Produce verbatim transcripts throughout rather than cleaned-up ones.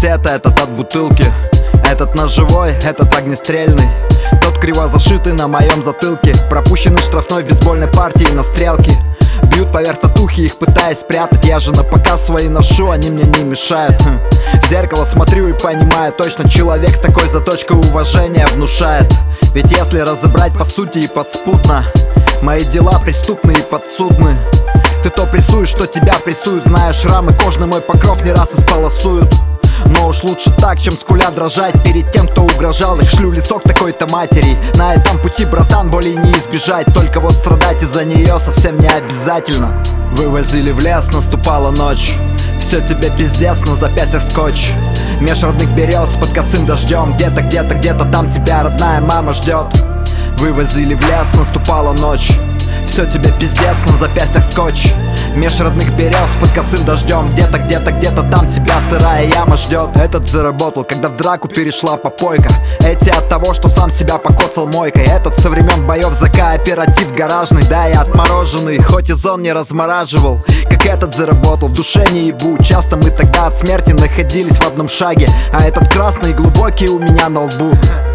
где-то, этот от бутылки. Этот ножевой, этот огнестрельный. Тот криво зашитый на моем затылке. Пропущенный штрафной в бейсбольной партии на стрелке. Бьют поверх татухи, их пытаясь спрятать. Я же на показ свои ношу, они мне не мешают. В зеркало смотрю и понимаю точно, человек с такой заточкой уважения внушает. Ведь если разобрать по сути и подспутно, мои дела преступны и подсудны. Ты то прессуешь, что тебя прессуют. Знаю, шрамы, кожный мой покров не раз исполосуют. Но уж лучше так, чем скуля дрожать перед тем, кто угрожал. Их шлю лицо к такой-то матери. На этом пути, братан, боли не избежать. Только вот страдать из-за нее совсем не обязательно. Вывозили в лес, наступала ночь. Все тебе пиздец, на запястьях скотч. Меж родных берез под косым дождем. Где-то, где-то, где-то там тебя родная мама ждет. Вывозили в лес, наступала ночь. Все тебе пиздец, на запястьях скотч. Меж родных берез под косым дождем. Где-то, где-то, где-то там тебя сырая яма ждет. Этот заработал, когда в драку перешла попойка. Эти от того, что сам себя покоцал мойкой. Этот со времен боев за кооператив гаражный. Да, я отмороженный, хоть и зон не размораживал. Как этот заработал, в душе не ебу. Часто мы тогда от смерти находились в одном шаге. А этот красный глубокий у меня на лбу.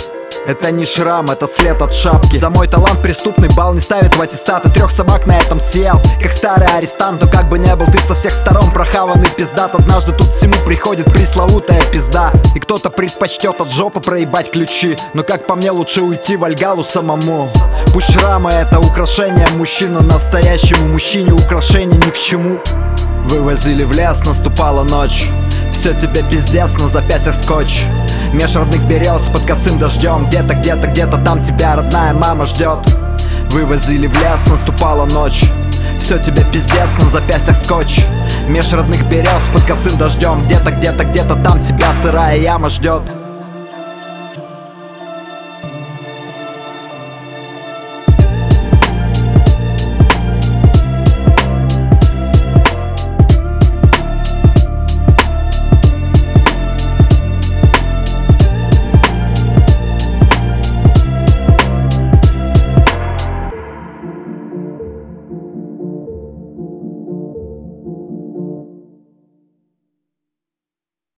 Это не шрам, это след от шапки. За мой талант преступный балл не ставит в аттестат. И трех собак на этом съел, как старый арестант. Но как бы не был ты со всех сторон прохаванный пиздат. Однажды тут всему приходит пресловутая пизда. И кто-то предпочтет от жопы проебать ключи. Но как по мне, лучше уйти в Альгалу самому. Пусть шрамы это украшение мужчина. Настоящему мужчине украшение ни к чему. Вывозили в лес, наступала ночь. Все тебе пиздец, на запястьях скотч. Меж родных берез под косым дождем. Где-то, где-то, где-то там тебя родная мама ждет. Вывозили в лес, наступала ночь. Все тебе пиздец, на запястьях скотч. Меж родных берез под косым дождем. Где-то, где-то, где-то там тебя сырая яма ждет.